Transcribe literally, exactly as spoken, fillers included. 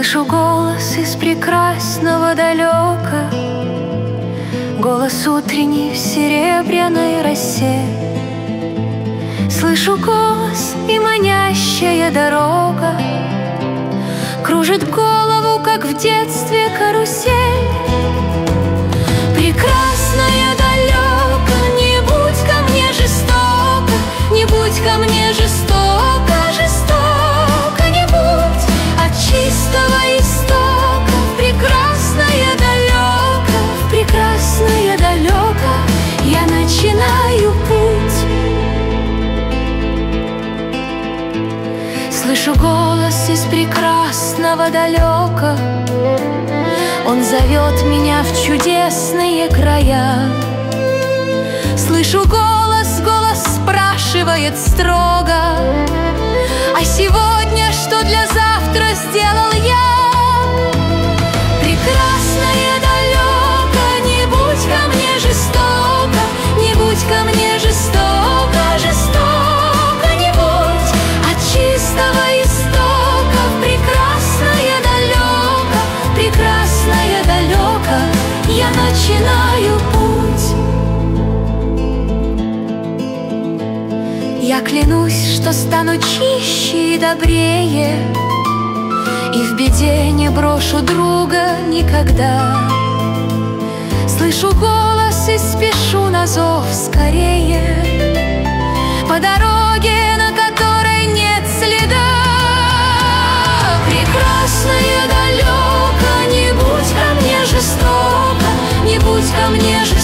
Слышу голос из прекрасного далека, голос утренний в серебряной росе. Слышу голос, и манящая дорога кружит голову, как в детстве карусель. Прекрасная далека, не будь ко мне жестоко, не будь ко мне жестоко, жестоко не будь. От чистого истока в прекрасное далеко, в прекрасное далеко я начинаю путь. Слышу голос из прекрасного далека, он зовет меня в чудесные края. Слышу голос, голос спрашивает строго: а сегодня что для завтра сделал я? Прекрасное далеко, не будь ко мне жестоко, не будь ко мне жестоко, жестоко не будь. От чистого истока в прекрасное далеко, прекрасное далеко я начинаю путь. Я клянусь, что стану чище и добрее, и в беде не брошу друга никогда. Слышу голос и спешу на зов скорее, по дороге, на которой нет следа. Прекрасное далеко, не будь ко мне жестоко, не будь ко мне жестоко,